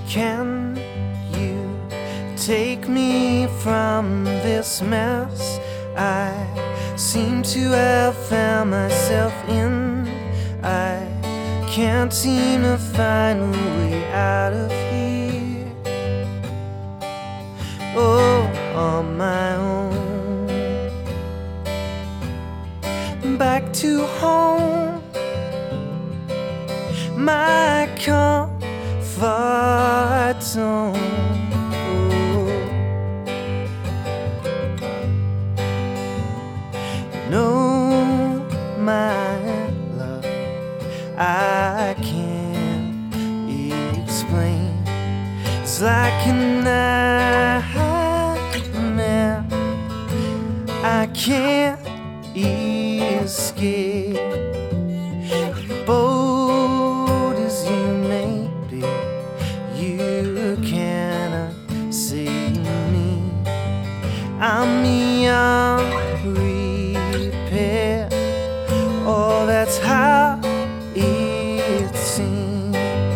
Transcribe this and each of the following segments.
Can you take me from this mess I seem to have found myself in? I can't seem to find a way out of here. Oh, on my own. Back to home, my comfort zone. No, my love, I can't explain. It's like a nightmare I can't escape. Bold as you may be, you cannot save me. I'm beyond repair. Oh, that's how it seems.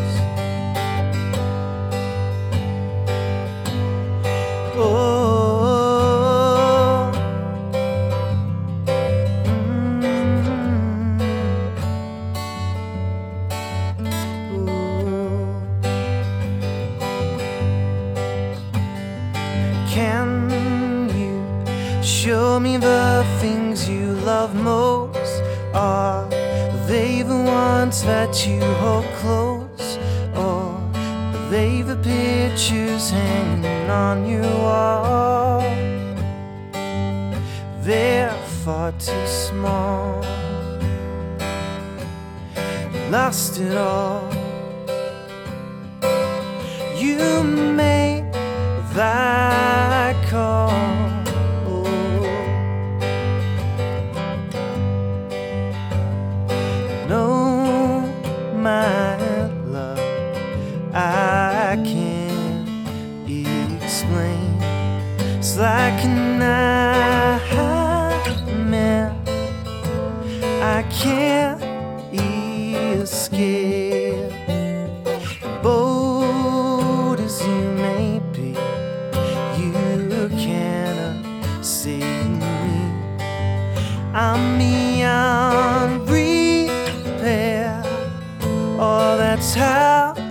Oh, can you show me the things you love most? Are they the ones that you hold close? Or are they the pictures hanging on your wall? They're far too small. Lost it all. You made that call. No, my love, I can't explain. It's like a nightmare I can't escape. Bold as you may be, you cannot save me. I'm beyond repair. Oh, that's how